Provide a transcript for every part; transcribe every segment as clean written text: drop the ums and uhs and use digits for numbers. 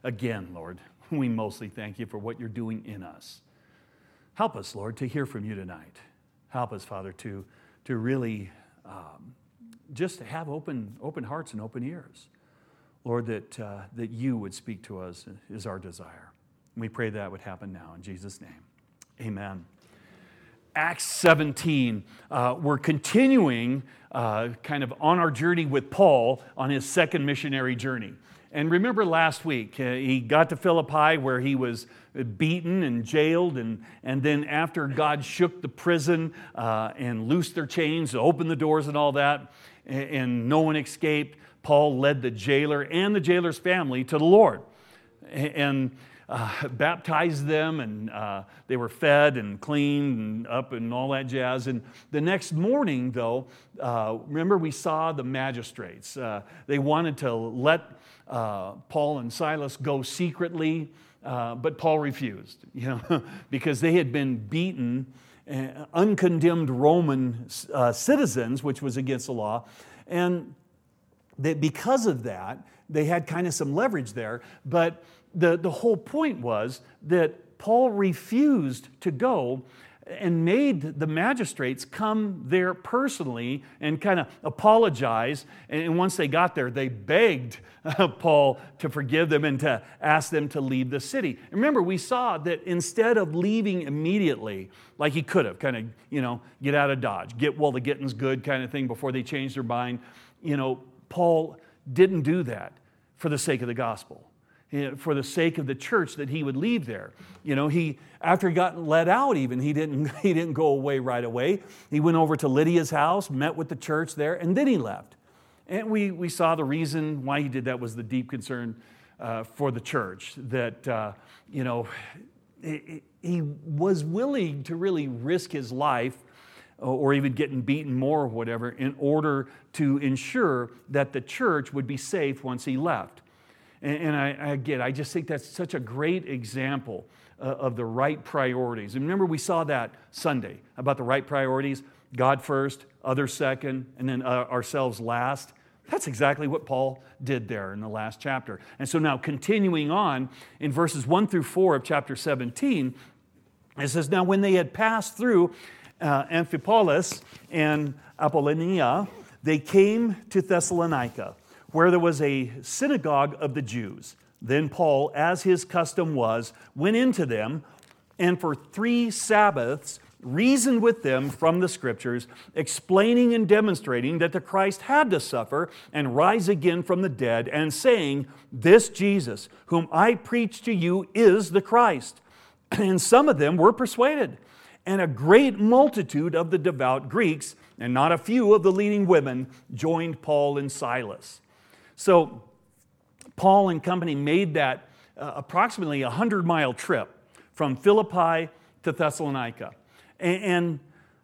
again, Lord, we mostly thank you for what you're doing in us. Help us, Lord, to hear from you tonight. Help us, Father, to really just have open hearts and open ears. Lord, that you would speak to us is our desire. And we pray that would happen now in Jesus' name. Amen. Acts 17, we're continuing kind of on our journey with Paul on his second missionary journey. And remember last week, he got to Philippi where he was beaten and jailed, and then after God shook the prison and loosed their chains, opened the doors and all that, and no one escaped, Paul led the jailer and the jailer's family to the Lord. And baptized them, and they were fed and cleaned and up and all that jazz. And the next morning, though, remember we saw the magistrates. They wanted to let Paul and Silas go secretly, but Paul refused, because they had been beaten, uncondemned Roman citizens, which was against the law, and because of that, they had kind of some leverage there, but the whole point was that Paul refused to go and made the magistrates come there personally and kind of apologize. And once they got there, they begged Paul to forgive them and to ask them to leave the city. And remember, we saw that instead of leaving immediately, like he could have, kind of, get out of Dodge, get while the getting's good kind of thing before they changed their mind, Paul didn't do that for the sake of the gospel. For the sake of the church, that he would leave there. After he got let out even, he didn't go away right away. He went over to Lydia's house, met with the church there, and then he left. And we saw the reason why he did that was the deep concern for the church, that, he was willing to really risk his life or even getting beaten more or whatever in order to ensure that the church would be safe once he left. And I just think that's such a great example of the right priorities. And remember, we saw that Sunday about the right priorities: God first, others second, and then ourselves last. That's exactly what Paul did there in the last chapter. And so now continuing on in verses 1 through 4 of chapter 17, it says, "Now when they had passed through Amphipolis and Apollonia, they came to Thessalonica, where there was a synagogue of the Jews. Then Paul, as his custom was, went into them, and for 3 Sabbaths reasoned with them from the Scriptures, explaining and demonstrating that the Christ had to suffer and rise again from the dead, and saying, 'This Jesus, whom I preach to you, is the Christ.' And some of them were persuaded, and a great multitude of the devout Greeks, and not a few of the leading women, joined Paul and Silas." So Paul and company made that approximately 100-mile trip from Philippi to Thessalonica. And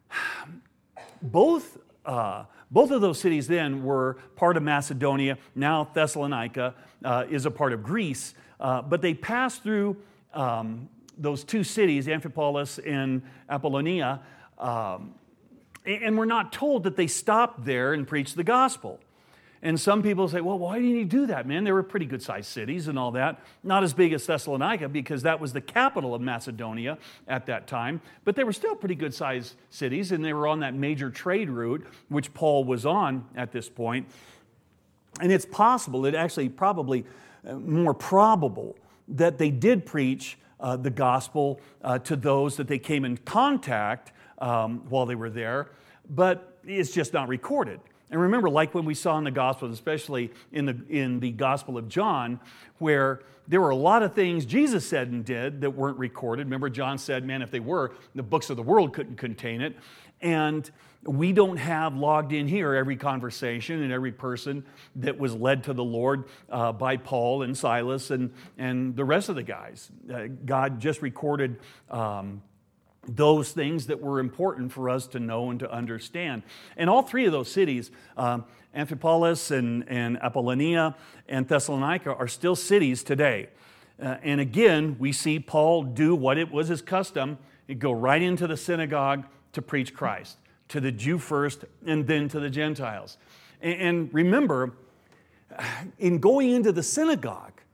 both of those cities then were part of Macedonia. Now Thessalonica is a part of Greece. But they passed through those 2 cities, Amphipolis and Apollonia, and we're not told that they stopped there and preached the gospel. And some people say, well, why didn't he do that, man? They were pretty good-sized cities and all that. Not as big as Thessalonica, because that was the capital of Macedonia at that time. But they were still pretty good-sized cities, and they were on that major trade route, which Paul was on at this point. And it's possible, it actually probably more probable, that they did preach the gospel to those that they came in contact while they were there, but it's just not recorded. And remember, like when we saw in the Gospels, especially in the Gospel of John, where there were a lot of things Jesus said and did that weren't recorded. Remember, John said, man, if they were, the books of the world couldn't contain it. And we don't have logged in here every conversation and every person that was led to the Lord by Paul and Silas and the rest of the guys. God just recorded those things that were important for us to know and to understand. And all 3 of those cities, Amphipolis and Apollonia and Thessalonica, are still cities today. And again, we see Paul do what it was his custom. He'd go right into the synagogue to preach Christ, to the Jew first and then to the Gentiles. And remember, in going into the synagogue,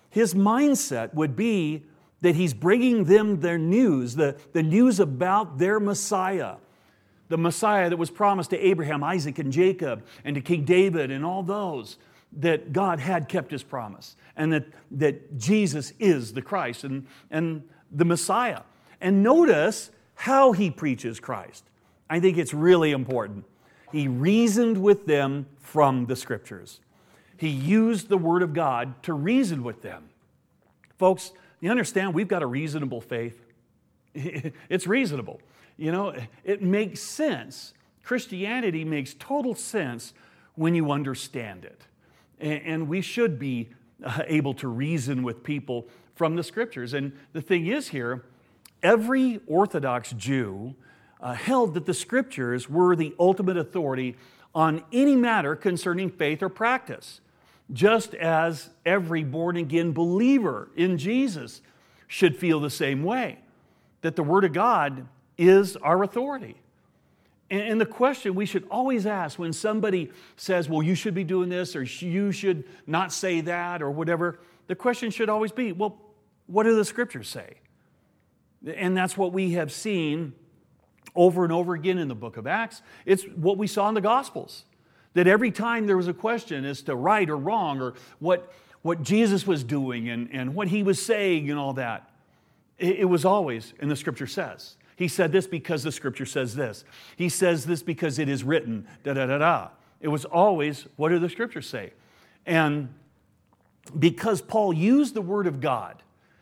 his mindset would be that he's bringing them their news, the news about their Messiah. The Messiah that was promised to Abraham, Isaac, and Jacob, and to King David and all those, that God had kept his promise, and that Jesus is the Christ and the Messiah. And notice how he preaches Christ. I think it's really important. He reasoned with them from the Scriptures. He used the Word of God to reason with them. Folks, you understand we've got a reasonable faith. It's reasonable. You know, it makes sense. Christianity makes total sense when you understand it. And we should be able to reason with people from the Scriptures. And the thing is here, every Orthodox Jew held that the Scriptures were the ultimate authority on any matter concerning faith or practice, just as every born-again believer in Jesus should feel the same way, that the Word of God is our authority. And the question we should always ask when somebody says, well, you should be doing this, or you should not say that, or whatever, the question should always be, well, what do the Scriptures say? And that's what we have seen over and over again in the book of Acts. It's what we saw in the Gospels, that every time there was a question as to right or wrong, or what Jesus was doing and what he was saying and all that, it was always, and the Scripture says. He said this because the Scripture says this. He says this because it is written, da-da-da-da. It was always, what do the Scriptures say? And because Paul used the Word of God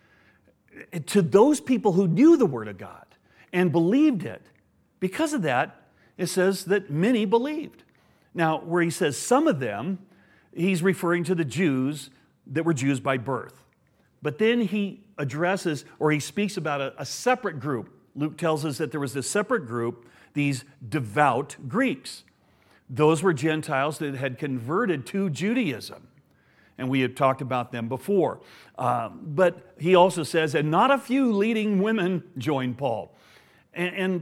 to those people who knew the Word of God and believed it, because of that, it says that many believed. Now, where he says some of them, he's referring to the Jews that were Jews by birth. But then he addresses, or he speaks about a separate group. Luke tells us that there was this separate group, these devout Greeks. Those were Gentiles that had converted to Judaism. And we had talked about them before. But he also says, and not a few leading women joined Paul. And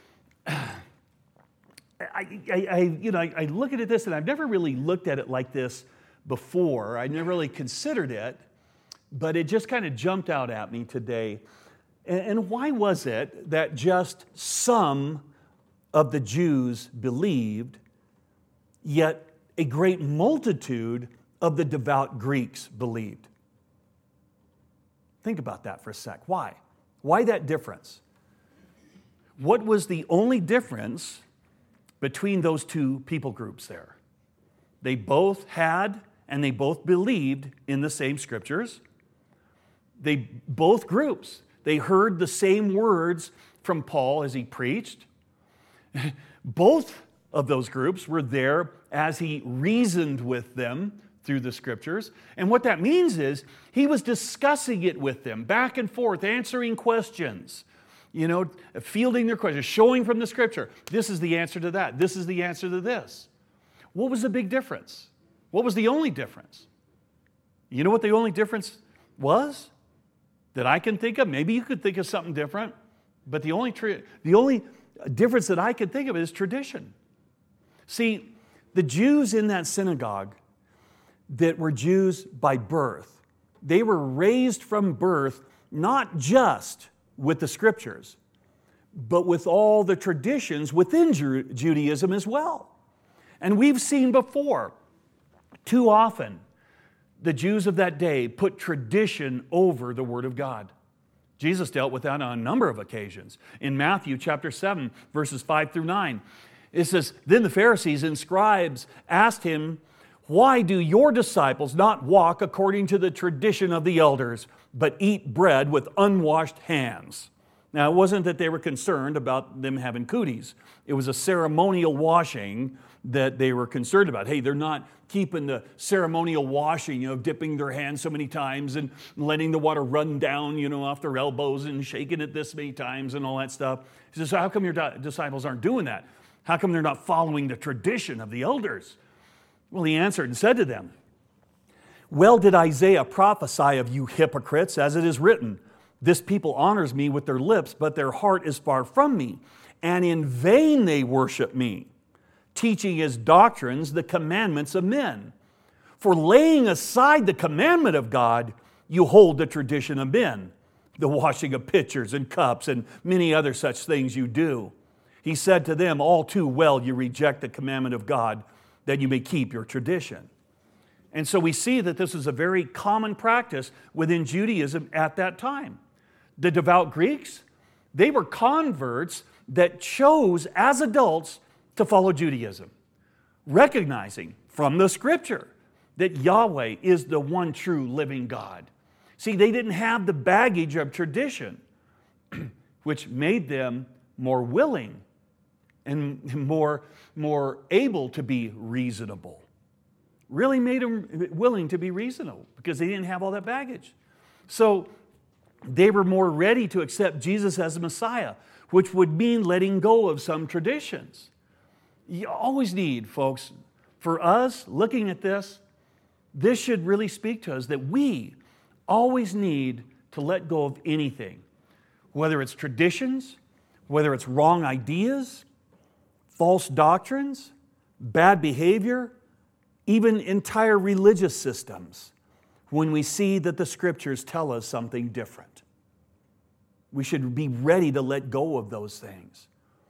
I look at this, and I've never really looked at it like this before. I never really considered it, but it just kind of jumped out at me today. And why was it that just some of the Jews believed, yet a great multitude of the devout Greeks believed? Think about that for a sec. Why? Why that difference? What was the only difference between those two people groups there? They both had and they both believed in the same Scriptures. Both groups, they heard the same words from Paul as he preached. Both of those groups were there as he reasoned with them through the Scriptures. And what that means is he was discussing it with them, back and forth, answering questions, fielding their questions, showing from the Scripture, this is the answer to that, this is the answer to this. What was the big difference? What was the only difference? You know what the only difference was that I can think of? Maybe you could think of something different, but the only difference that I could think of is tradition. See, the Jews in that synagogue that were Jews by birth, they were raised from birth not just with the Scriptures, but with all the traditions within Judaism as well. And we've seen before, too often, the Jews of that day put tradition over the Word of God. Jesus dealt with that on a number of occasions. In Matthew chapter 7, verses 5 through 9, it says, then the Pharisees and scribes asked him, why do your disciples not walk according to the tradition of the elders, but eat bread with unwashed hands? Now, it wasn't that they were concerned about them having cooties. It was a ceremonial washing that they were concerned about. Hey, they're not keeping the ceremonial washing, dipping their hands so many times and letting the water run down, off their elbows and shaking it this many times and all that stuff. He says, so how come your disciples aren't doing that? How come they're not following the tradition of the elders? Well, he answered and said to them, well did Isaiah prophesy of you hypocrites, as it is written, this people honors me with their lips, but their heart is far from me, and in vain they worship me, teaching as doctrines the commandments of men. For laying aside the commandment of God, you hold the tradition of men, the washing of pitchers and cups and many other such things you do. He said to them, all too well you reject the commandment of God that you may keep your tradition. And so we see that this is a very common practice within Judaism at that time. The devout Greeks, they were converts that chose as adults to follow Judaism, recognizing from the Scripture that Yahweh is the one true living God. See, they didn't have the baggage of tradition, which made them more willing and more able to be reasonable. Really made them willing to be reasonable because they didn't have all that baggage. So they were more ready to accept Jesus as the Messiah, which would mean letting go of some traditions. You always need, folks, for us looking at this, this should really speak to us that we always need to let go of anything, whether it's traditions, whether it's wrong ideas, false doctrines, bad behavior, even entire religious systems, when we see that the Scriptures tell us something different. We should be ready to let go of those things.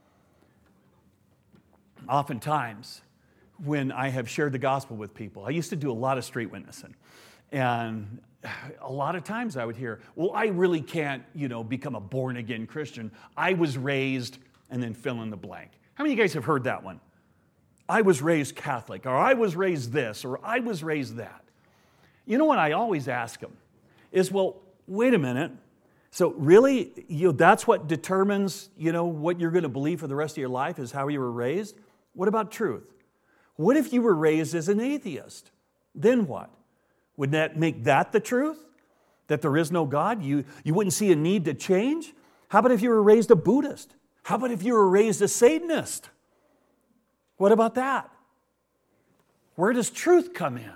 Oftentimes, when I have shared the gospel with people, I used to do a lot of street witnessing, and a lot of times I would hear, well, I really can't, become a born-again Christian. I was raised, and then fill in the blank. How many of you guys have heard that one? I was raised Catholic, or I was raised this, or I was raised that. You know what I always ask them is, well, wait a minute. So really, that's what determines, what you're going to believe for the rest of your life is how you were raised? What about truth? What if you were raised as an atheist? Then what? Would that make that the truth? That there is no God? You wouldn't see a need to change? How about if you were raised a Buddhist? How about if you were raised a Satanist? What about that? Where does truth come in?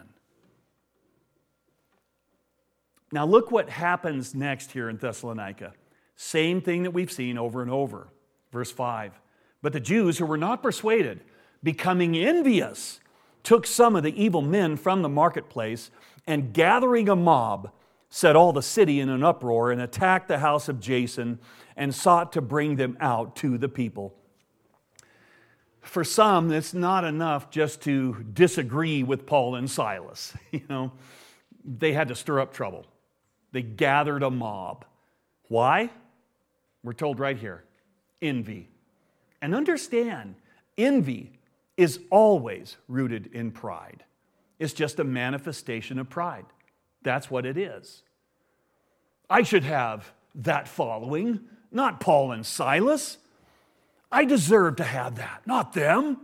Now look what happens next here in Thessalonica. Same thing that we've seen over and over. Verse 5. But the Jews who were not persuaded, becoming envious, took some of the evil men from the marketplace, and gathering a mob, set all the city in an uproar and attacked the house of Jason and sought to bring them out to the people. For some, it's not enough just to disagree with Paul and Silas. They had to stir up trouble. They gathered a mob. Why? We're told right here, envy. And understand, envy is always rooted in pride. It's just a manifestation of pride. That's what it is. I should have that following, not Paul and Silas. I deserve to have that, not them.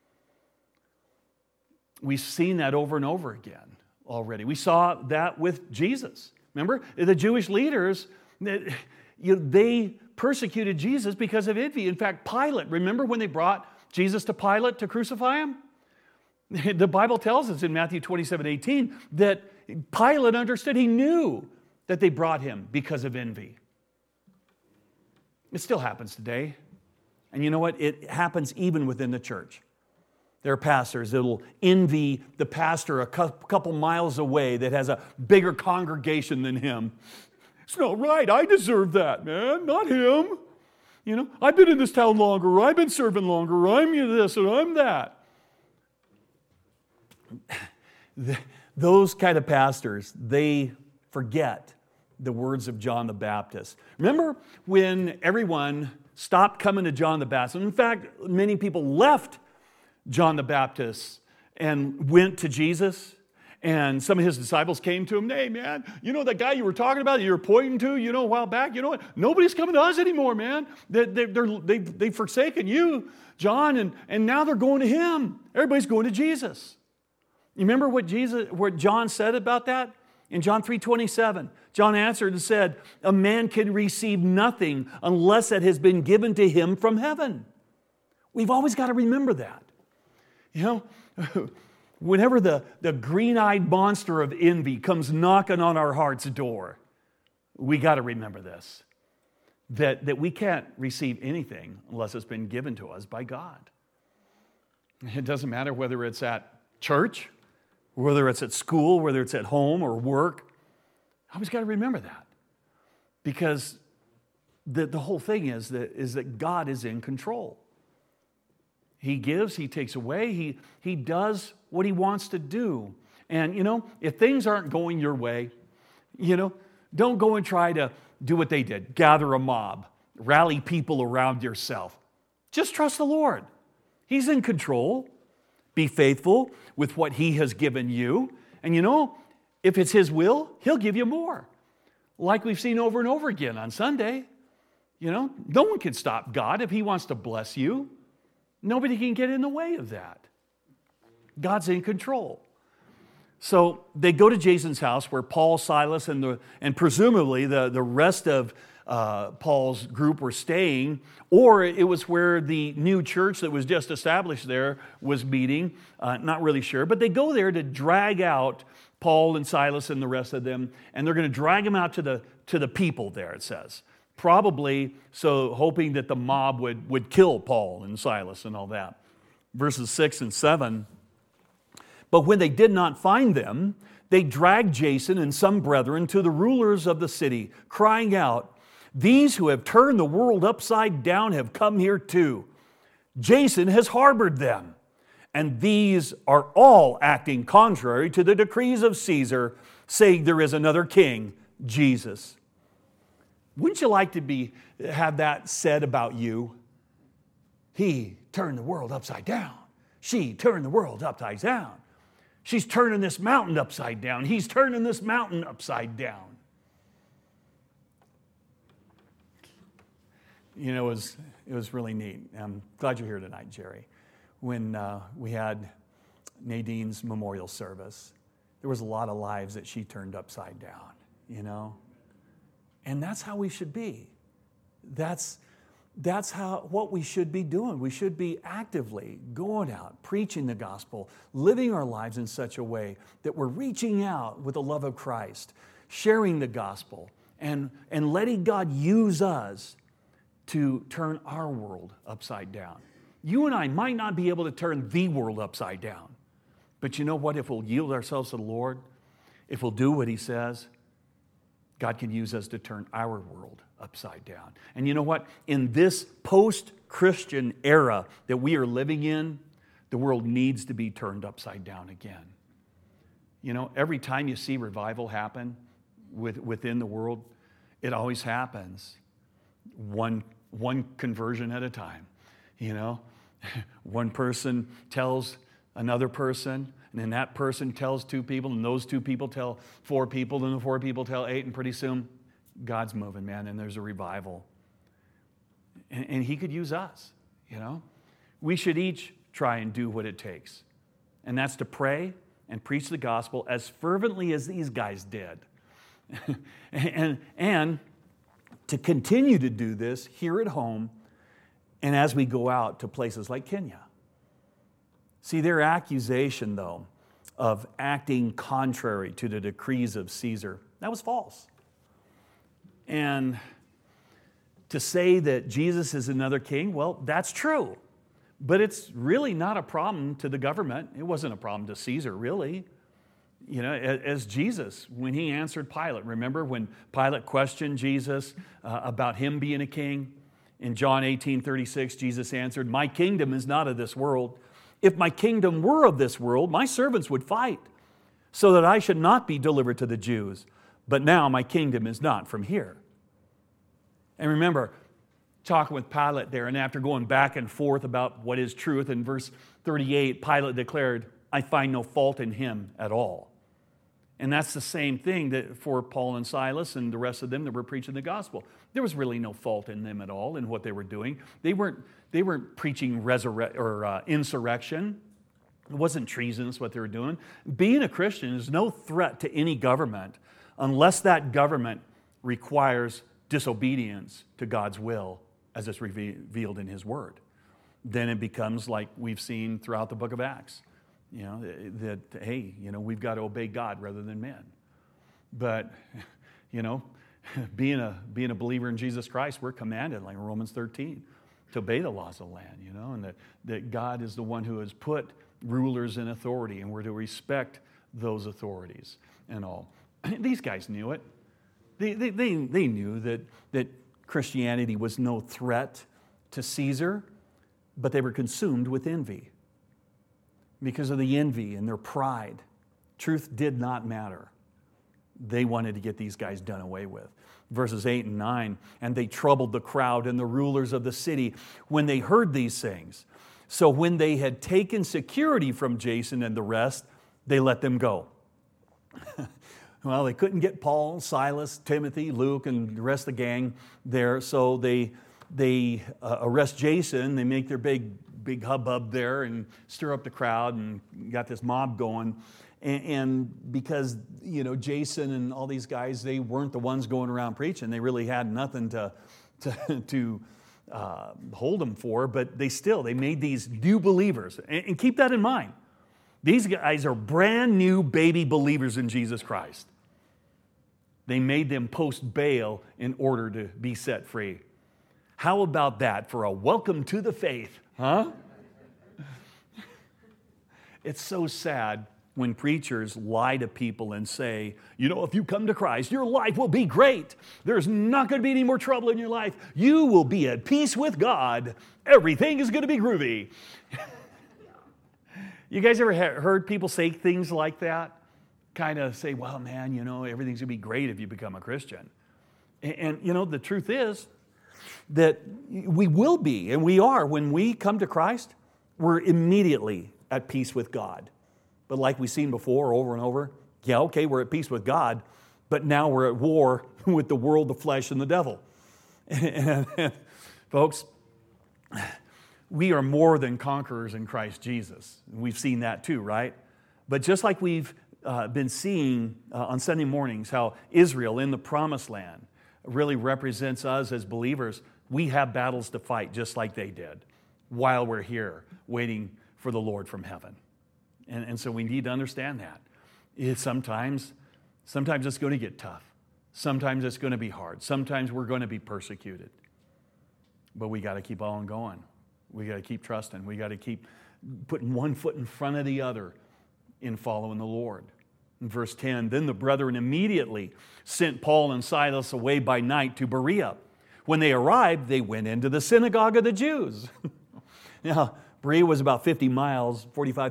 We've seen that over and over again already. We saw that with Jesus. Remember, the Jewish leaders, they persecuted Jesus because of envy. In fact, Pilate, remember when they brought Jesus to Pilate to crucify him? The Bible tells us in Matthew 27:18 that Pilate understood, he knew that they brought him because of envy. It still happens today. And you know what? It happens even within the church. There are pastors that will envy the pastor a couple miles away that has a bigger congregation than him. It's not right. I deserve that, man, not him. I've been in this town longer, or I've been serving longer, or I'm this, or I'm that. Those kind of pastors, they forget the words of John the Baptist. Remember when everyone stopped coming to John the Baptist? In fact, many people left John the Baptist and went to Jesus. And some of his disciples came to him, hey man, that guy you were talking about, you were pointing to, a while back, you know what? Nobody's coming to us anymore, man. They've forsaken you, John, and now they're going to him. Everybody's going to Jesus. You remember what John said about that? In John 3:27, John answered and said, a man can receive nothing unless it has been given to him from heaven. We've always got to remember that. Whenever the green-eyed monster of envy comes knocking on our heart's door, we got to remember this, that we can't receive anything unless it's been given to us by God. It doesn't matter whether it's at church, whether it's at school, whether it's at home or work. I always got to remember that. Because the whole thing is that God is in control. He gives, He takes away, He does what He wants to do. And, if things aren't going your way, don't go and try to do what they did. Gather a mob, rally people around yourself. Just trust the Lord. He's in control. Be faithful with what He has given you. And if it's His will, He'll give you more. Like we've seen over and over again on Sunday. No one can stop God if He wants to bless you. Nobody can get in the way of that. God's in control. So they go to Jason's house where Paul, Silas, and presumably the rest of Paul's group were staying, or it was where the new church that was just established there was meeting. Not really sure. But they go there to drag out Paul and Silas and the rest of them, and they're going to drag them out to the people there, it says. Probably so hoping that the mob would kill Paul and Silas and all that. Verses 6 and 7. But when they did not find them, they dragged Jason and some brethren to the rulers of the city, crying out, "These who have turned the world upside down have come here too. Jason has harbored them, and these are all acting contrary to the decrees of Caesar, saying there is another king, Jesus." Wouldn't you like to have that said about you? He turned the world upside down. She turned the world upside down. She's turning this mountain upside down. He's turning this mountain upside down. It was really neat. I'm glad you're here tonight, Jerry. When we had Nadine's memorial service, there was a lot of lives that she turned upside down, And that's how we should be. That's what we should be doing. We should be actively going out, preaching the gospel, living our lives in such a way that we're reaching out with the love of Christ, sharing the gospel, and letting God use us to turn our world upside down. You and I might not be able to turn the world upside down, but you know what? If we'll yield ourselves to the Lord, if we'll do what He says, God can use us to turn our world upside down. And you know what? In this post-Christian era that we are living in, the world needs to be turned upside down again. Every time you see revival happen within the world, it always happens one conversion at a time. One person tells another person, and then that person tells two people, and those two people tell four people, and the four people tell eight, and pretty soon God's moving, man, and there's a revival. And He could use us, We should each try and do what it takes. And that's to pray and preach the gospel as fervently as these guys did. and to continue to do this here at home and as we go out to places like Kenya. See, their accusation, though, of acting contrary to the decrees of Caesar, that was false. And to say that Jesus is another king, well, that's true. But it's really not a problem to the government. It wasn't a problem to Caesar, really. As Jesus, when He answered Pilate, remember when Pilate questioned Jesus about Him being a king? In John 18:36, Jesus answered, "My kingdom is not of this world. If my kingdom were of this world, my servants would fight, so that I should not be delivered to the Jews. But now my kingdom is not from here." And remember, talking with Pilate there, and after going back and forth about what is truth, in verse 38, Pilate declared, "I find no fault in him at all." And that's the same thing that for Paul and Silas and the rest of them that were preaching the gospel. There was really no fault in them at all in what they were doing. They weren't preaching insurrection. It wasn't treasonous what they were doing. Being a Christian is no threat to any government unless that government requires disobedience to God's will as it's revealed in His Word. Then it becomes like we've seen throughout the book of Acts. We've got to obey God rather than men. But, being a believer in Jesus Christ, we're commanded, like Romans 13, to obey the laws of the land, and that God is the one who has put rulers in authority, and we're to respect those authorities and all. These guys knew it. They knew that Christianity was no threat to Caesar, but they were consumed with envy. Because of the envy and their pride, truth did not matter. They wanted to get these guys done away with. Verses 8 and 9, and they troubled the crowd and the rulers of the city when they heard these things. So when they had taken security from Jason and the rest, they let them go. Well, they couldn't get Paul, Silas, Timothy, Luke, and the rest of the gang there, so they arrest Jason. They make their big hubbub there and stir up the crowd and got this mob going. And because, Jason and all these guys, they weren't the ones going around preaching. They really had nothing to hold them for, but they made these new believers. And keep that in mind. These guys are brand new baby believers in Jesus Christ. They made them post bail in order to be set free. How about that for a welcome to the faith, huh? It's so sad when preachers lie to people and say, if you come to Christ, your life will be great. There's not going to be any more trouble in your life. You will be at peace with God. Everything is going to be groovy. You guys ever heard people say things like that? Kind of say, well, man, everything's going to be great if you become a Christian. And the truth is that we will be, and we are. When we come to Christ, we're immediately at peace with God. But like we've seen before, over and over, we're at peace with God, but now we're at war with the world, the flesh, and the devil. And folks, we are more than conquerors in Christ Jesus. We've seen that too, right? But just like we've been seeing on Sunday mornings how Israel in the Promised Land really represents us as believers, we have battles to fight just like they did while we're here waiting for the Lord from heaven. And so we need to understand that. Sometimes it's going to get tough. Sometimes it's going to be hard. Sometimes we're going to be persecuted. But we got to keep on going. We got to keep trusting. We got to keep putting one foot in front of the other in following the Lord. In verse 10, then the brethren immediately sent Paul and Silas away by night to Berea. When they arrived, they went into the synagogue of the Jews. Now, Berea was about 50 miles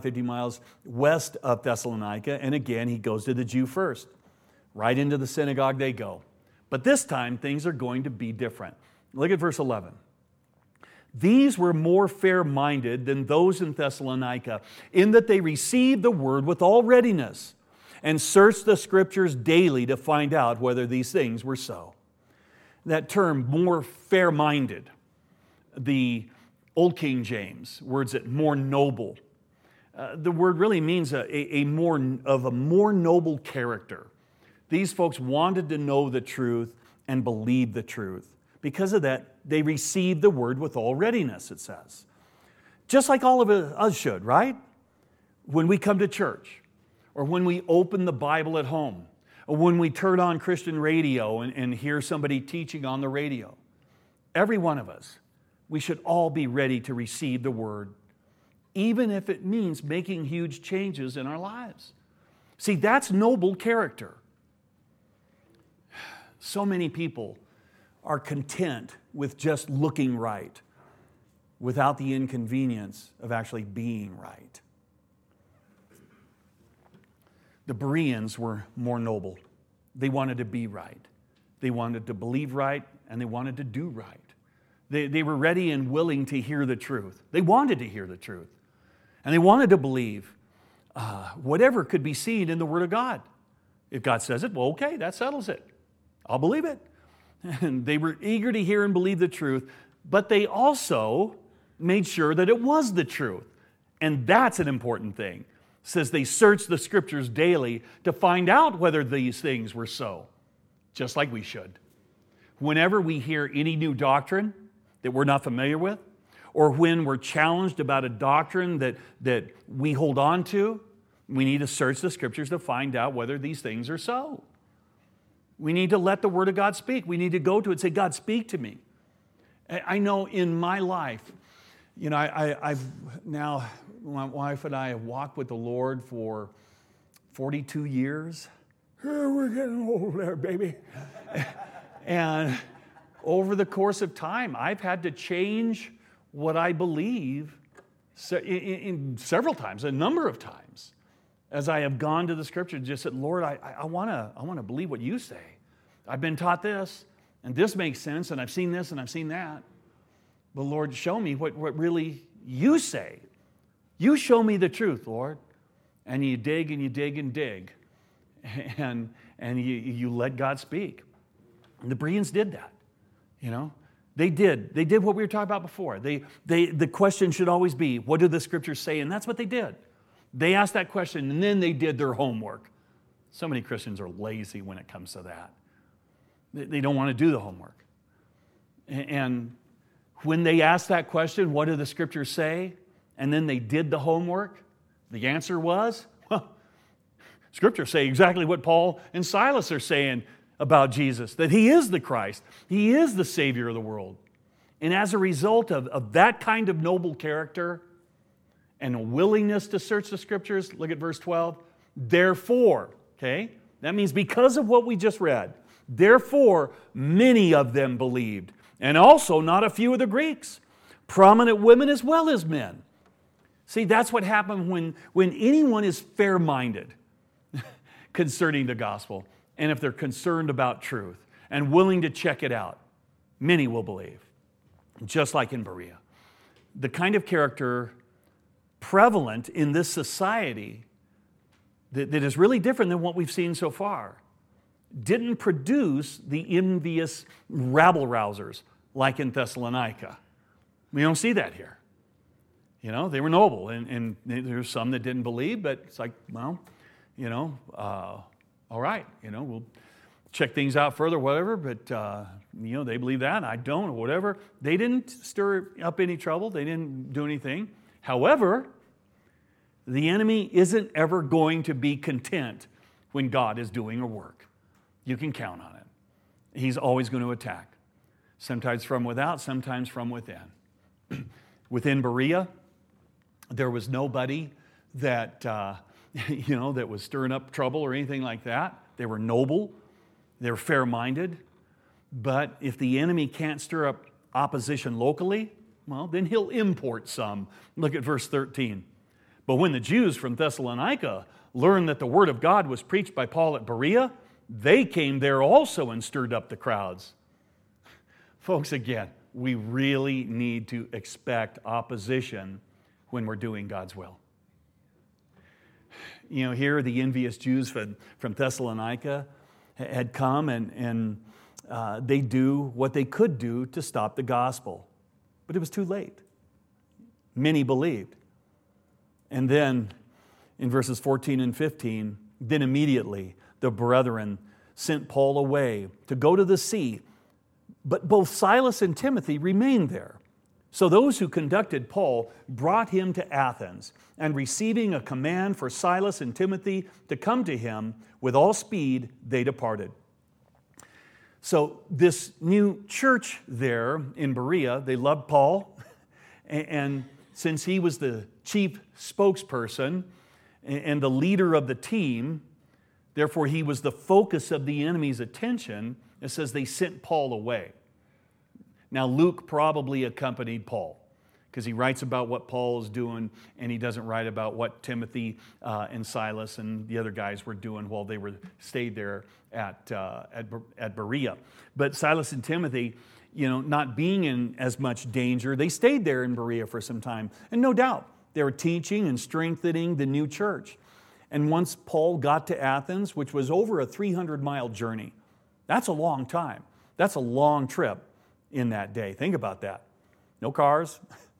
west of Thessalonica. And again, he goes to the Jew first. Right into the synagogue they go. But this time, things are going to be different. Look at verse 11. These were more fair-minded than those in Thessalonica, in that they received the word with all readiness and searched the Scriptures daily to find out whether these things were so. That term, more fair-minded, the Old King James, words that more noble. The word really means a more noble character. These folks wanted to know the truth and believe the truth. Because of that, they received the word with all readiness, it says. Just like all of us should, right? When we come to church, or when we open the Bible at home, or when we turn on Christian radio and hear somebody teaching on the radio. Every one of us, we should all be ready to receive the word, even if it means making huge changes in our lives. See, that's noble character. So many people are content with just looking right without the inconvenience of actually being right. The Bereans were more noble. They wanted to be right. They wanted to believe right, and they wanted to do right. They were ready and willing to hear the truth. They wanted to hear the truth. And they wanted to believe whatever could be seen in the Word of God. If God says it, well, okay, that settles it. I'll believe it. And they were eager to hear and believe the truth, but they also made sure that it was the truth. And that's an important thing. It says they searched the Scriptures daily to find out whether these things were so, just like we should. Whenever we hear any new doctrine that we're not familiar with, or when we're challenged about a doctrine that we hold on to, we need to search the Scriptures to find out whether these things are so. We need to let the Word of God speak. We need to go to it and say, God, speak to me. I know in my life, I've now, my wife and I have walked with the Lord for 42 years we're getting old there, baby. And over the course of time, I've had to change what I believe in several times, a number of times, as I have gone to the Scripture and just said, Lord, I want to believe what you say. I've been taught this, and this makes sense, and I've seen this, and I've seen that. But Lord, show me what really you say. You show me the truth, Lord. And you dig and you dig and dig. And you let God speak. And the Bereans did that. You know, they did what we were talking about before. The question should always be, what do the Scriptures say? And that's what they did. They asked that question, and then they did their homework. So many Christians are lazy when it comes to that. They don't want to do the homework. And when they asked that question, what do the Scriptures say? And then they did the homework, the answer was, well, Scriptures say exactly what Paul and Silas are saying about Jesus, that He is the Christ. He is the Savior of the world. And as a result of that kind of noble character and a willingness to search the Scriptures, look at verse 12, therefore, okay, that means because of what we just read, therefore many of them believed, and also not a few of the Greeks, prominent women as well as men. See, that's what happened when anyone is fair-minded concerning the gospel, and if they're concerned about truth and willing to check it out, many will believe, just like in Berea. The kind of character prevalent in this society that is really different than what we've seen so far didn't produce the envious rabble-rousers like in Thessalonica. We don't see that here. You know, they were noble, and there's some that didn't believe, but it's like, well, you know, all right, you know, we'll check things out further, whatever, but, you know, they believe that, I don't, or whatever. They didn't stir up any trouble. They didn't do anything. However, the enemy isn't ever going to be content when God is doing a work. You can count on it. He's always going to attack, sometimes from without, sometimes from within. Within Berea, there was nobody that, you know, that was stirring up trouble or anything like that. They were noble. They were fair-minded. But if the enemy can't stir up opposition locally, well, then he'll import some. Look at verse 13. But when the Jews from Thessalonica learned that the word of God was preached by Paul at Berea, they came there also and stirred up the crowds. Folks, again, we really need to expect opposition when we're doing God's will. You know, here the envious Jews from Thessalonica had come and they do what they could do to stop the gospel. But it was too late. Many believed. And then in verses 14 and 15, then immediately the brethren sent Paul away to go to the sea. But both Silas and Timothy remained there. So those who conducted Paul brought him to Athens, and receiving a command for Silas and Timothy to come to him, with all speed they departed. So this new church there in Berea, they loved Paul, and since he was the chief spokesperson and the leader of the team, therefore he was the focus of the enemy's attention, it says they sent Paul away. Now, Luke probably accompanied Paul because he writes about what Paul is doing, and he doesn't write about what Timothy and Silas and the other guys were doing while they stayed there at Berea. But Silas and Timothy, you know, not being in as much danger, they stayed there in Berea for some time. And no doubt, they were teaching and strengthening the new church. And once Paul got to Athens, which was over a 300-mile journey, that's a long time. That's a long trip in that day. Think about that. No cars,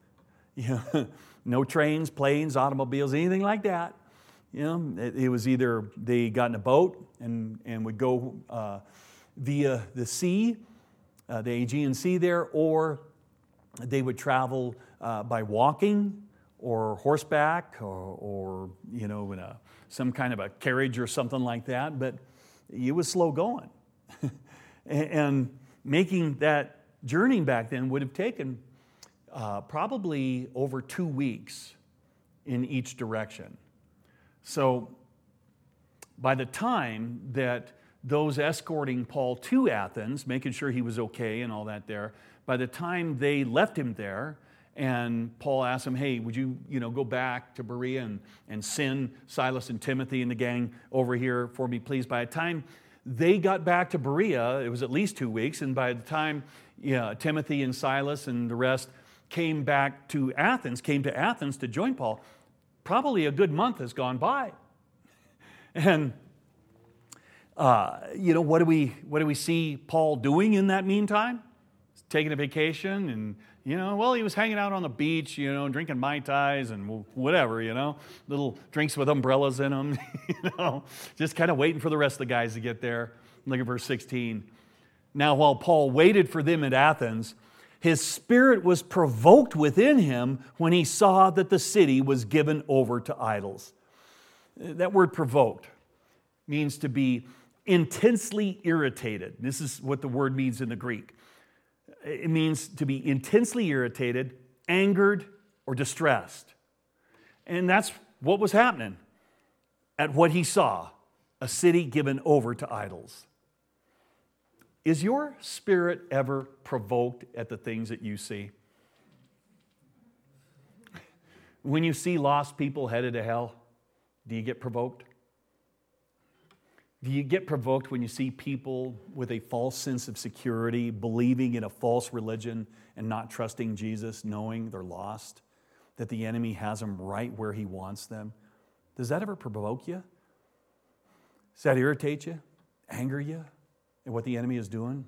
no trains, planes, automobiles, anything like that. You know, it was either they got in a boat and would go via the sea, the Aegean Sea there, or they would travel by walking or horseback or you know, in some kind of a carriage or something like that. But it was slow going. And making that journey back then would have taken probably over 2 weeks in each direction. So by the time that those escorting Paul to Athens, making sure he was okay and all that there, by the time they left him there, and Paul asked him, hey, would you go back to Berea and send Silas and Timothy and the gang over here for me, please? By the time they got back to Berea, it was at least 2 weeks, and by the time Timothy and Silas and the rest came to Athens to join Paul, probably a good month has gone by. And what do we see Paul doing in that meantime? He's taking a vacation, and he was hanging out on the beach, drinking Mai Tais and whatever, little drinks with umbrellas in them, just kind of waiting for the rest of the guys to get there. Look at verse 16. Now, while Paul waited for them at Athens, his spirit was provoked within him when he saw that the city was given over to idols. That word provoked means to be intensely irritated. This is what the word means in the Greek. It means to be intensely irritated, angered, or distressed. And that's what was happening at what he saw, a city given over to idols. Is your spirit ever provoked at the things that you see? When you see lost people headed to hell, do you get provoked? Do you get provoked when you see people with a false sense of security, believing in a false religion and not trusting Jesus, knowing they're lost, that the enemy has them right where he wants them? Does that ever provoke you? Does that irritate you, anger you at what the enemy is doing?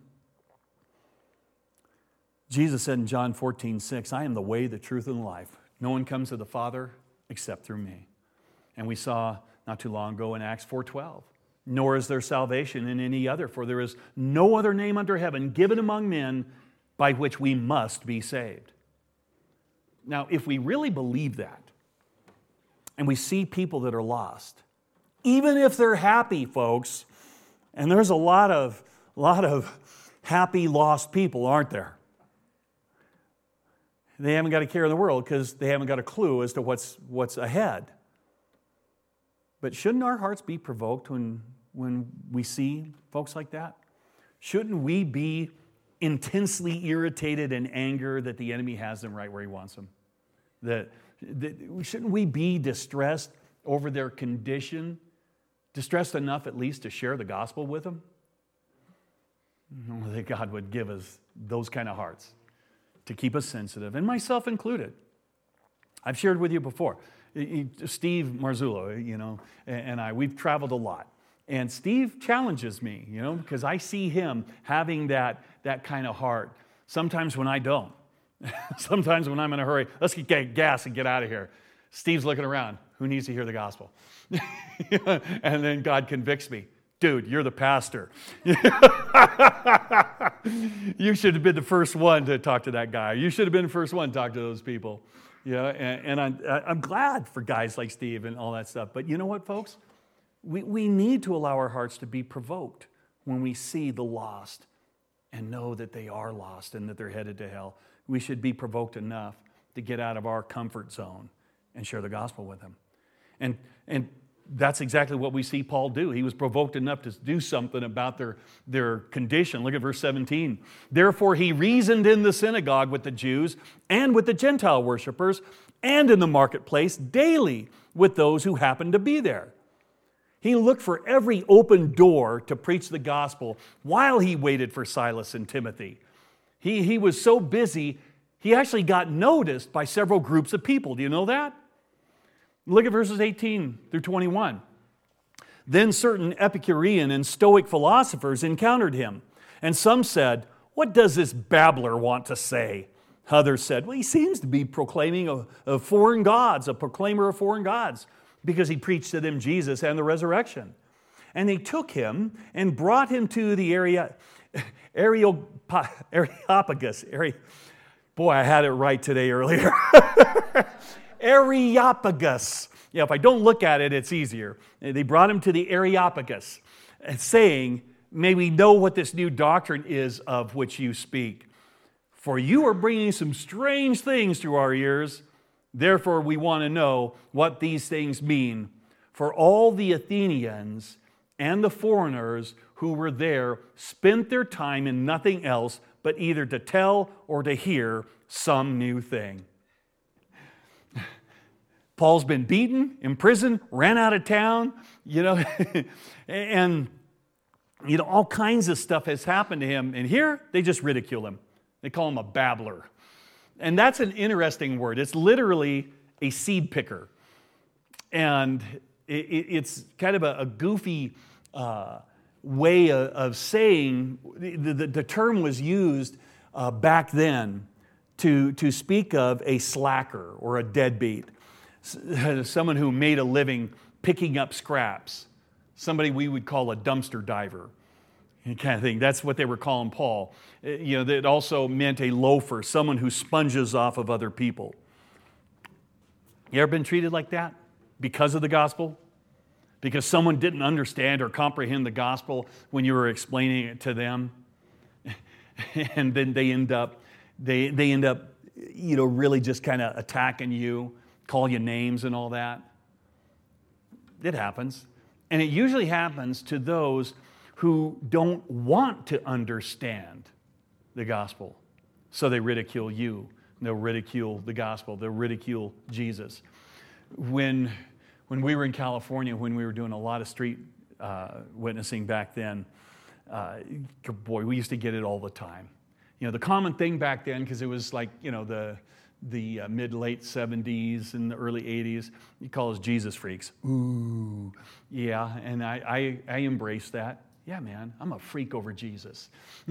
Jesus said in John 14:6, I am the way, the truth, and the life. No one comes to the Father except through me. And we saw not too long ago in Acts 4:12, nor is there salvation in any other, for there is no other name under heaven given among men by which we must be saved. Now, if we really believe that, and we see people that are lost, even if they're happy, folks, and there's a lot of happy lost people, aren't there? They haven't got a care in the world because they haven't got a clue as to what's ahead. But shouldn't our hearts be provoked when we see folks like that? Shouldn't we be intensely irritated and angered that the enemy has them right where he wants them? Shouldn't we be distressed over their condition, distressed enough at least to share the gospel with them? That God would give us those kind of hearts to keep us sensitive, and myself included. I've shared with you before. Steve Marzullo, and I, we've traveled a lot. And Steve challenges me, because I see him having that kind of heart. Sometimes when I don't. Sometimes when I'm in a hurry, let's get gas and get out of here. Steve's looking around. Who needs to hear the gospel? And then God convicts me. Dude, you're the pastor. You should have been the first one to talk to that guy. You should have been the first one to talk to those people. And I'm glad for guys like Steve and all that stuff. But you know what, folks? We need to allow our hearts to be provoked when we see the lost and know that they are lost and that they're headed to hell. We should be provoked enough to get out of our comfort zone and share the gospel with them. And that's exactly what we see Paul do. He was provoked enough to do something about their condition. Look at verse 17. Therefore he reasoned in the synagogue with the Jews and with the Gentile worshipers and in the marketplace daily with those who happened to be there. He looked for every open door to preach the gospel while he waited for Silas and Timothy. He was so busy, he actually got noticed by several groups of people. Do you know that? Look at verses 18 through 21. Then certain Epicurean and Stoic philosophers encountered him, and some said, "What does this babbler want to say?" Others said, "Well, he seems to be proclaiming of foreign gods, a proclaimer of foreign gods, because he preached to them Jesus and the resurrection." And they took him and brought him to the Areopagus. Boy, I had it right today earlier. Areopagus. Yeah, if I don't look at it, it's easier. They brought him to the Areopagus, saying, "May we know what this new doctrine is of which you speak. For you are bringing some strange things to our ears. Therefore, we want to know what these things mean. For all the Athenians and the foreigners who were there spent their time in nothing else but either to tell or to hear some new thing. Paul's been beaten, imprisoned, ran out of town, and all kinds of stuff has happened to him. And here, they just ridicule him. They call him a babbler. And that's an interesting word. It's literally a seed picker. And it's kind of a goofy way of saying, the term was used back then to speak of a slacker or a deadbeat, someone who made a living picking up scraps, somebody we would call a dumpster diver, kind of thing. That's what they were calling Paul. That also meant a loafer, someone who sponges off of other people. You ever been treated like that because of the gospel? Because someone didn't understand or comprehend the gospel when you were explaining it to them? And then they end up really just kind of attacking you, call you names and all that. It happens. And it usually happens to those who don't want to understand the gospel. So they ridicule you. They'll ridicule the gospel. They'll ridicule Jesus. When we were in California, when we were doing a lot of street witnessing back then, boy, we used to get it all the time. The common thing back then, because it was like, the mid-late 70s and the early 80s, you call us Jesus freaks. Ooh, yeah, and I embrace that. Yeah, man, I'm a freak over Jesus.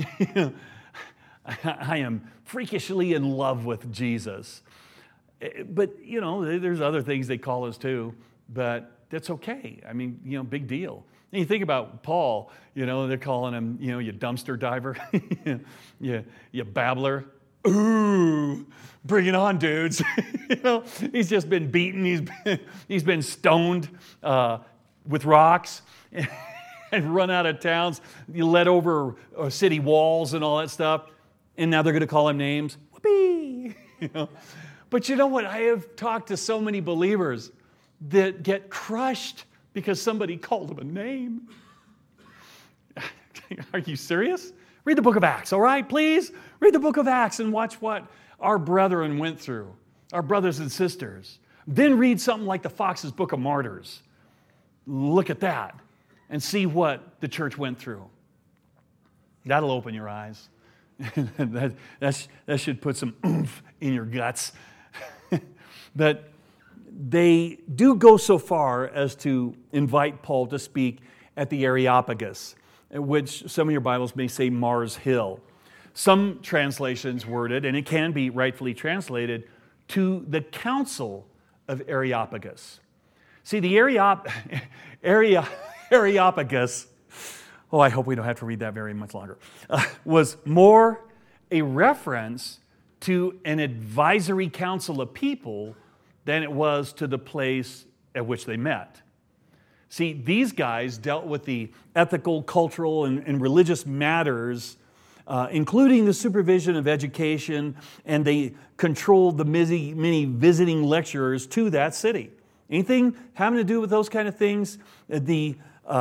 I am freakishly in love with Jesus. But, there's other things they call us too, but that's okay. I mean, big deal. And you think about Paul, they're calling him, you dumpster diver, you babbler. Ooh, bring it on, dudes. He's just been beaten. He's been stoned with rocks and run out of towns. You let over city walls and all that stuff. And now they're going to call him names. Whoopee! But you know what? I have talked to so many believers that get crushed because somebody called them a name. Are you serious? Read the book of Acts, all right, please? Read the book of Acts and watch what our brethren went through, our brothers and sisters. Then read something like the Fox's Book of Martyrs. Look at that and see what the church went through. That'll open your eyes. that should put some oomph in your guts. But they do go so far as to invite Paul to speak at the Areopagus, which some of your Bibles may say Mars Hill. Some translations word it, and it can be rightfully translated, to the Council of Areopagus. See, the Areopagus, I hope we don't have to read that very much longer, was more a reference to an advisory council of people than it was to the place at which they met. See, these guys dealt with the ethical, cultural, and religious matters, including the supervision of education, and they controlled the many visiting lecturers to that city. Anything having to do with those kind of things that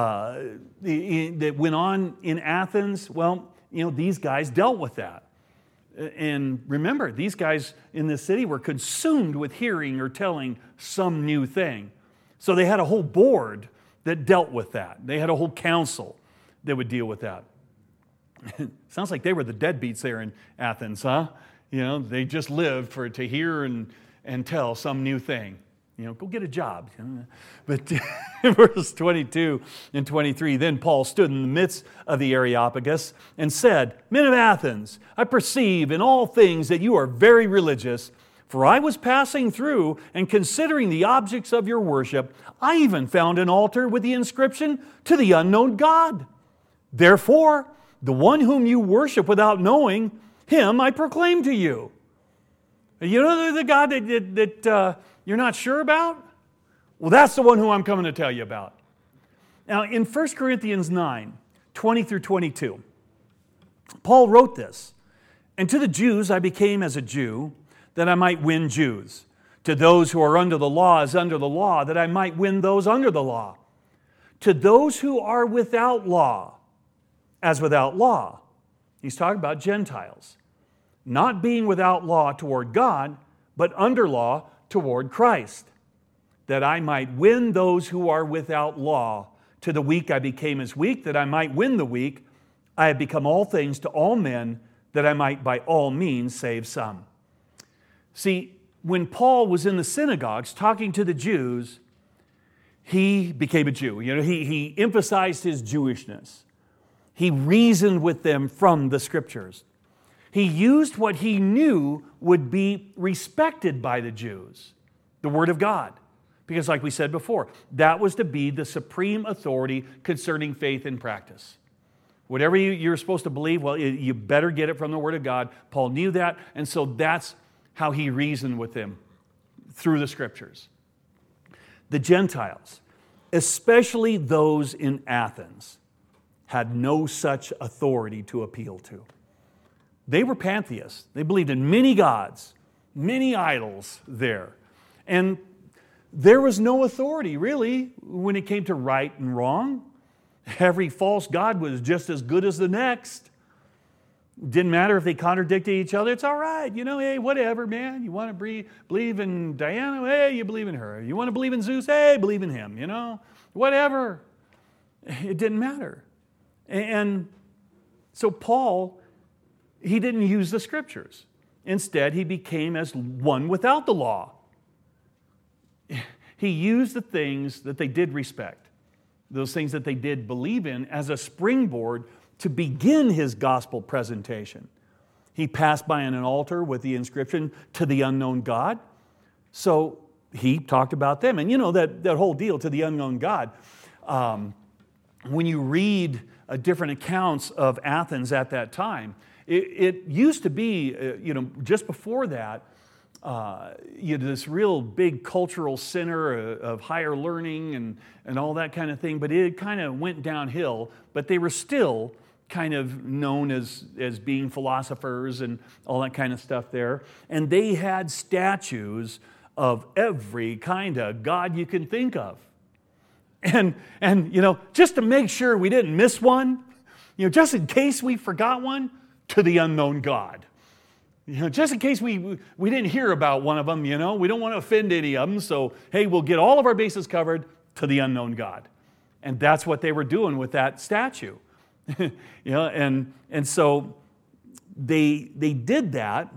went on in Athens, these guys dealt with that. And remember, these guys in this city were consumed with hearing or telling some new thing. So they had a whole board that dealt with that. They had a whole council that would deal with that. Sounds like they were the deadbeats there in Athens, huh? They just lived to hear and tell some new thing. Go get a job. But in verse 22 and 23, then Paul stood in the midst of the Areopagus and said, "Men of Athens, I perceive in all things that you are very religious. For I was passing through and considering the objects of your worship. I even found an altar with the inscription, 'To the unknown God.' Therefore, the one whom you worship without knowing, him I proclaim to you." You know the God that you're not sure about? Well, that's the one who I'm coming to tell you about. Now, in 1 Corinthians 9, 20 through 22, Paul wrote this, "And to the Jews I became as a Jew, that I might win Jews. To those who are under the law as under the law, that I might win those under the law. to those who are without law, as without law. He's talking about Gentiles. Not being without law toward God, but under law toward Christ, that I might win those who are without law. To the weak I became as weak, that I might win the weak. I have become all things to all men, that I might by all means save some. See, when Paul was in the synagogues talking to the Jews, he became a Jew. He emphasized his Jewishness. He reasoned with them from the Scriptures. He used what he knew would be respected by the Jews, the Word of God. Because like we said before, that was to be the supreme authority concerning faith and practice. Whatever you're supposed to believe, well, you better get it from the Word of God. Paul knew that, and so that's how he reasoned with them through the Scriptures. The Gentiles, especially those in Athens, had no such authority to appeal to. They were pantheists. They believed in many gods, many idols there. And there was no authority, really, when it came to right and wrong. Every false god was just as good as the next. Didn't matter if they contradicted each other. It's all right. Hey, whatever, man. You want to believe in Diana? Hey, you believe in her. You want to believe in Zeus? Hey, believe in him. Whatever. It didn't matter. And so Paul, he didn't use the Scriptures. Instead, he became as one without the law. He used the things that they did respect, those things that they did believe in, as a springboard to begin his gospel presentation. He passed by an altar with the inscription, "To the unknown God." So he talked about them. And that whole deal, "To the unknown God," when you read different accounts of Athens at that time, it used to be, just before that, this real big cultural center of higher learning and all that kind of thing, but it kind of went downhill. But they were still kind of known as being philosophers and all that kind of stuff there. And they had statues of every kind of god you can think of. And just to make sure we didn't miss one, just in case we forgot one, "To the unknown God." Just in case we didn't hear about one of them, we don't want to offend any of them, so hey, we'll get all of our bases covered, "To the unknown God." And that's what they were doing with that statue. And so they did that,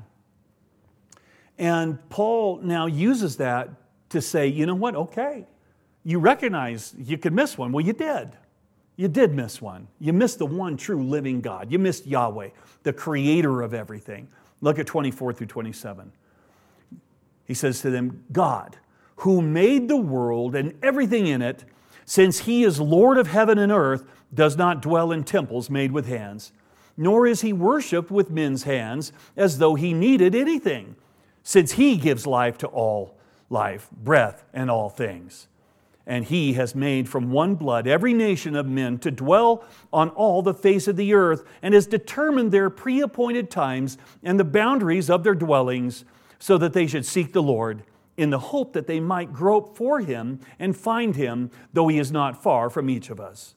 and Paul now uses that to say, you know what, okay, you recognize you could miss one. Well, you did. You did miss one. You missed the one true living God. You missed Yahweh, the creator of everything. Look at 24 through 27. He says to them, "God, who made the world and everything in it, since He is Lord of heaven and earth, does not dwell in temples made with hands, nor is He worshipped with men's hands as though He needed anything, since He gives life to all life, breath, and all things. And He has made from one blood every nation of men to dwell on all the face of the earth, and has determined their pre-appointed times and the boundaries of their dwellings, so that they should seek the Lord, in the hope that they might grope for Him and find Him, though He is not far from each of us."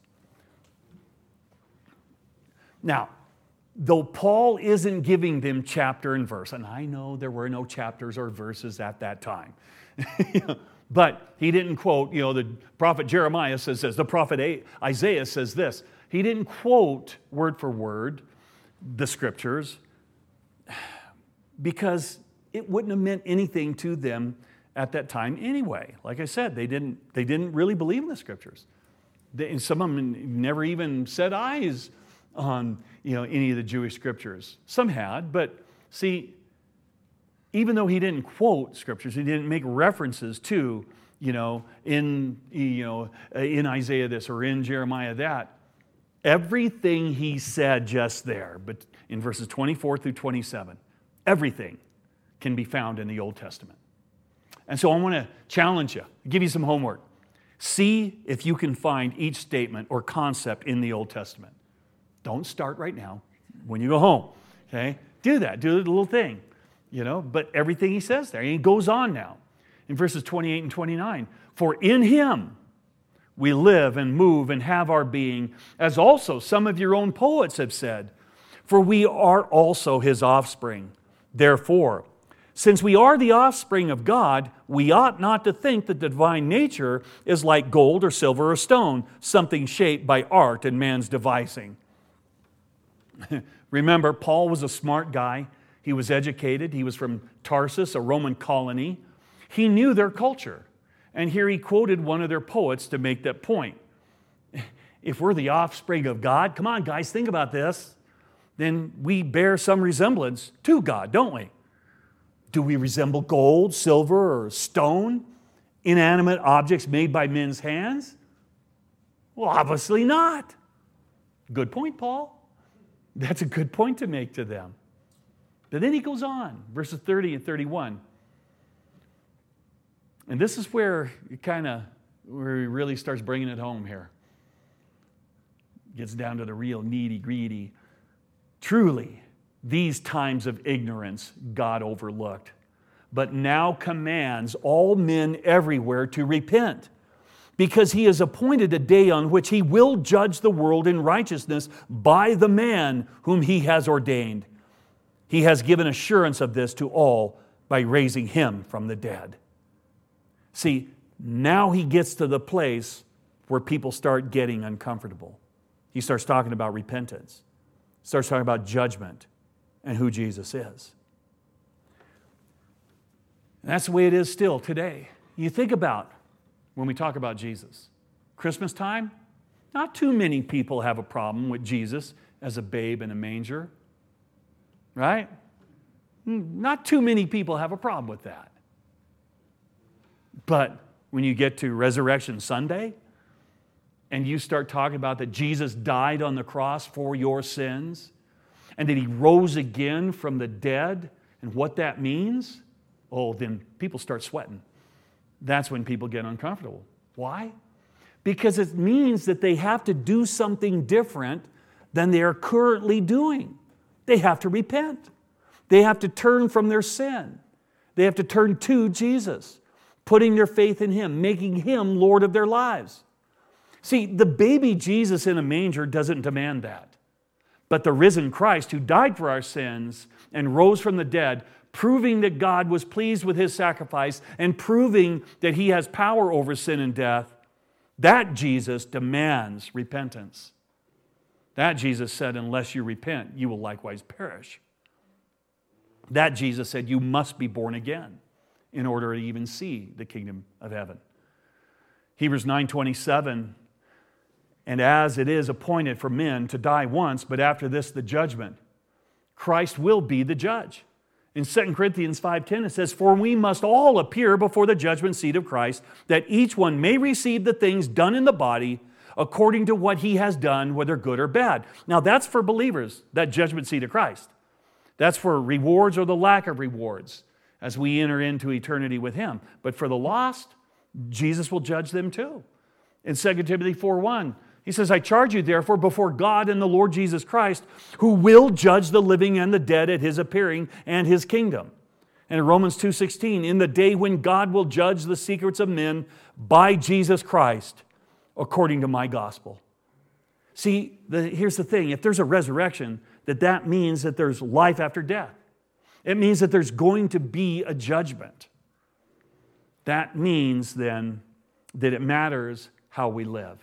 Now, though Paul isn't giving them chapter and verse, and I know there were no chapters or verses at that time, but he didn't quote, the prophet Jeremiah says this, the prophet Isaiah says this. He didn't quote word for word the Scriptures because it wouldn't have meant anything to them at that time anyway. Like I said, they didn't really believe in the Scriptures. Some of them never even set eyes on any of the Jewish Scriptures. Some had, but see, even though he didn't quote Scriptures, he didn't make references to, in Isaiah this or in Jeremiah that, everything he said just there, but in verses 24 through 27, everything can be found in the Old Testament. And so I want to challenge you, give you some homework. See if you can find each statement or concept in the Old Testament. Don't start right now. When you go home, okay? Do that. Do the little thing, But everything he says there, and he goes on now in verses 28 and 29. "For in Him we live and move and have our being, as also some of your own poets have said, for we are also His offspring. Therefore, since we are the offspring of God, we ought not to think that the divine nature is like gold or silver or stone, something shaped by art and man's devising. Remember, Paul was a smart guy. He was educated. He was from Tarsus, a Roman colony. He knew their culture. And here he quoted one of their poets to make that point. If we're the offspring of God, come on guys, think about this, then we bear some resemblance to God, don't we? Do we resemble gold, silver, or stone? Inanimate objects made by men's hands? Well, obviously not. Good point, Paul. That's a good point to make to them. But then he goes on, verses 30 and 31. And this is where he really starts bringing it home here. Gets down to the real needy, greedy. Truly, these times of ignorance God overlooked, but now commands all men everywhere to repent, because He has appointed a day on which He will judge the world in righteousness by the man whom He has ordained. He has given assurance of this to all by raising Him from the dead. See, now He gets to the place where people start getting uncomfortable. He starts talking about repentance, starts talking about judgment and who Jesus is. And that's the way it is still today. You think about when we talk about Jesus. Christmas time, not too many people have a problem with Jesus as a babe in a manger. Right? Not too many people have a problem with that. But when you get to Resurrection Sunday and you start talking about that Jesus died on the cross for your sins and that He rose again from the dead and what that means, then people start sweating. That's when people get uncomfortable. Why? Because it means that they have to do something different than they are currently doing. They have to repent. They have to turn from their sin. They have to turn to Jesus, putting their faith in Him, making Him Lord of their lives. See, the baby Jesus in a manger doesn't demand that. But the risen Christ who died for our sins and rose from the dead, proving that God was pleased with His sacrifice and proving that He has power over sin and death, that Jesus demands repentance. That Jesus said, unless you repent, you will likewise perish. That Jesus said, you must be born again in order to even see the kingdom of heaven. Hebrews 9:27, and as it is appointed for men to die once, but after this the judgment, Christ will be the judge. In 2 Corinthians 5:10 it says, for we must all appear before the judgment seat of Christ, that each one may receive the things done in the body according to what he has done, whether good or bad. Now that's for believers, that judgment seat of Christ. That's for rewards or the lack of rewards as we enter into eternity with Him. But for the lost, Jesus will judge them too. In 2 Timothy 4:1, he says, I charge you therefore before God and the Lord Jesus Christ, who will judge the living and the dead at His appearing and His kingdom. And in Romans 2:16, in the day when God will judge the secrets of men by Jesus Christ, according to my gospel. See, here's the thing. If there's a resurrection, that means that there's life after death. It means that there's going to be a judgment. That means then that it matters how we live.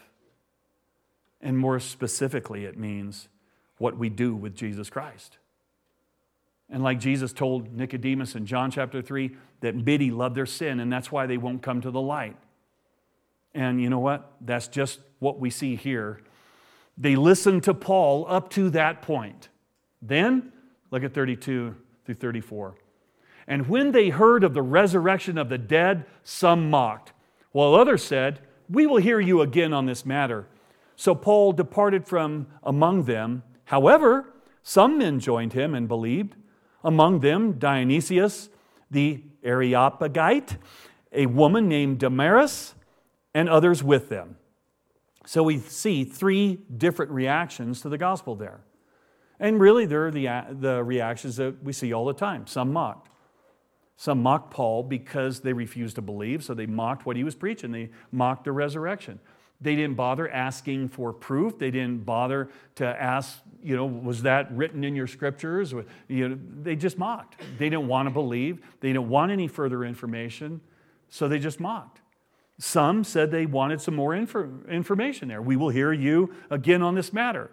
And more specifically, it means what we do with Jesus Christ. And like Jesus told Nicodemus in John chapter 3, that many love their sin, and that's why they won't come to the light. And you know what? That's just what we see here. They listened to Paul up to that point. Then, look at 32 through 34. And when they heard of the resurrection of the dead, some mocked, while others said, we will hear you again on this matter. So Paul departed from among them. However, some men joined him and believed. Among them, Dionysius the Areopagite, a woman named Damaris, and others with them. So we see three different reactions to the gospel there. And really, they're the reactions that we see all the time. Some mocked. Some mocked Paul because they refused to believe, so they mocked what he was preaching. They mocked the resurrection. They didn't bother asking for proof. They didn't bother to ask, was that written in your scriptures? They just mocked. They didn't want to believe. They didn't want any further information, so they just mocked. Some said they wanted some more information there. We will hear you again on this matter.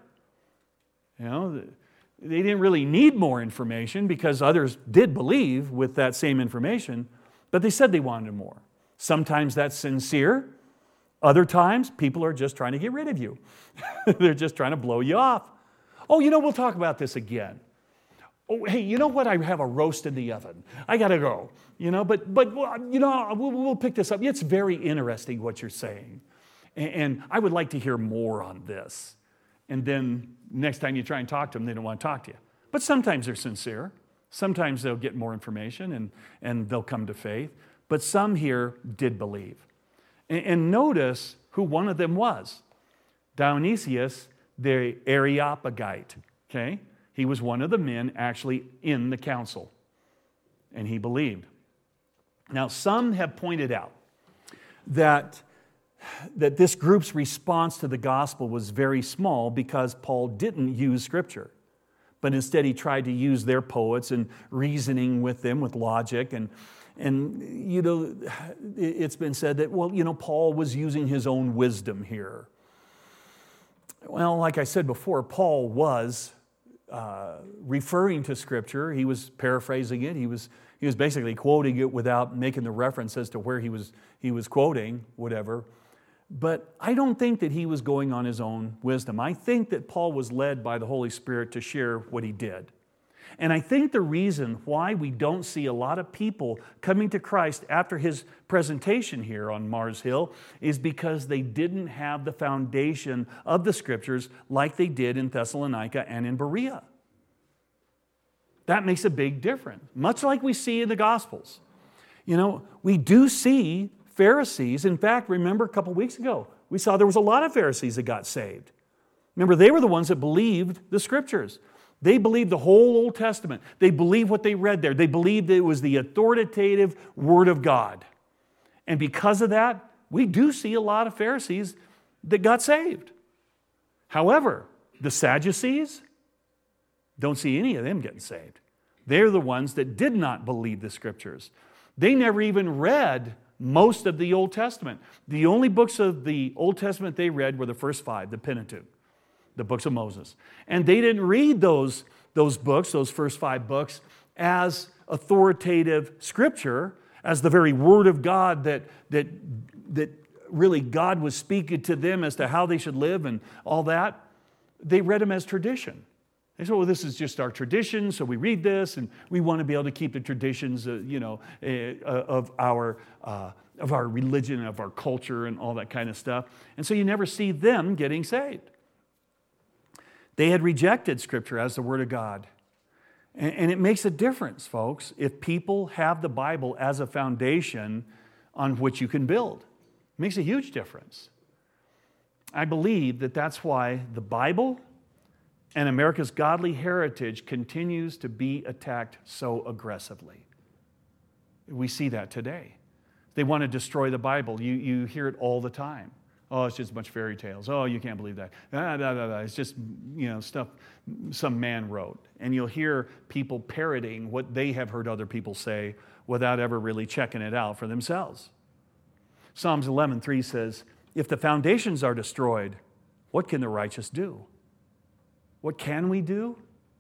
They didn't really need more information because others did believe with that same information, but they said they wanted more. Sometimes that's sincere. Other times, people are just trying to get rid of you. They're just trying to blow you off. Oh, we'll talk about this again. Oh, hey, you know what? I have a roast in the oven. I got to go. But we'll pick this up. It's very interesting what you're saying. And I would like to hear more on this. And then next time you try and talk to them, they don't want to talk to you. But sometimes they're sincere. Sometimes they'll get more information and they'll come to faith. But some here did believe. And notice who one of them was. Dionysius, the Areopagite. Okay? He was one of the men actually in the council. And he believed. Now, some have pointed out that this group's response to the gospel was very small because Paul didn't use Scripture. But instead he tried to use their poets and reasoning with them with logic. And it's been said that, Paul was using his own wisdom here. Well, like I said before, Paul was referring to Scripture. He was paraphrasing it. He was basically quoting it without making the reference as to where he was quoting, whatever. But I don't think that he was going on his own wisdom. I think that Paul was led by the Holy Spirit to share what he did. And I think the reason why we don't see a lot of people coming to Christ after his presentation here on Mars Hill is because they didn't have the foundation of the Scriptures like they did in Thessalonica and in Berea. That makes a big difference, much like we see in the Gospels. We do see Pharisees. In fact, remember a couple weeks ago, we saw there was a lot of Pharisees that got saved. Remember, they were the ones that believed the Scriptures. They believed the whole Old Testament. They believed what they read there. They believed it was the authoritative Word of God. And because of that, we do see a lot of Pharisees that got saved. However, the Sadducees, don't see any of them getting saved. They're the ones that did not believe the Scriptures. They never even read most of the Old Testament. The only books of the Old Testament they read were the first 5, the Pentateuch, the books of Moses. And they didn't read those books, those first 5 books, as authoritative Scripture, as the very Word of God that really God was speaking to them as to how they should live and all that. They read them as tradition. They said, well, this is just our tradition, so we read this, and we want to be able to keep the traditions, of our religion, of our culture, and all that kind of stuff. And so you never see them getting saved. They had rejected Scripture as the Word of God. And it makes a difference, folks, if people have the Bible as a foundation on which you can build. It makes a huge difference. I believe that that's why the Bible and America's godly heritage continues to be attacked so aggressively. We see that today. They want to destroy the Bible. You hear it all the time. Oh, it's just a bunch of fairy tales. Oh, you can't believe that. It's just, stuff some man wrote. And you'll hear people parroting what they have heard other people say without ever really checking it out for themselves. Psalms 11:3 says, if the foundations are destroyed, what can the righteous do? What can we do?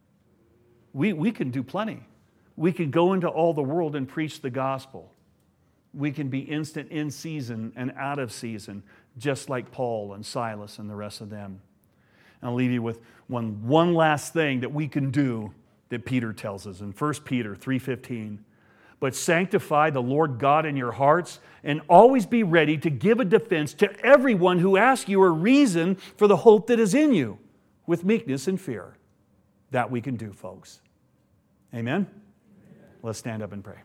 We can do plenty. We can go into all the world and preach the gospel. We can be instant in season and out of season, just like Paul and Silas and the rest of them. And I'll leave you with one last thing that we can do that Peter tells us in 1 Peter 3:15. But sanctify the Lord God in your hearts, and always be ready to give a defense to everyone who asks you a reason for the hope that is in you, with meekness and fear. That we can do, folks. Amen? Let's stand up and pray.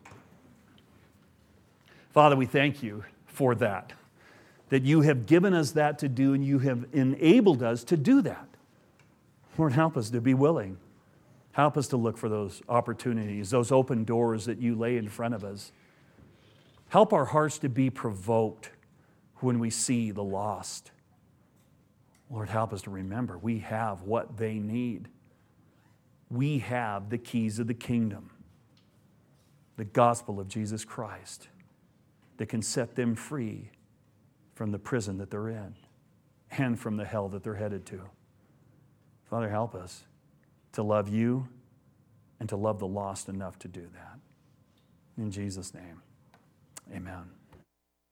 Father, we thank you for that you have given us that to do, and you have enabled us to do that. Lord, help us to be willing. Help us to look for those opportunities, those open doors that you lay in front of us. Help our hearts to be provoked when we see the lost. Lord, help us to remember we have what they need. We have the keys of the kingdom, the gospel of Jesus Christ, that can set them free from the prison that they're in and from the hell that they're headed to. Father, help us to love you and to love the lost enough to do that. In Jesus' name, amen.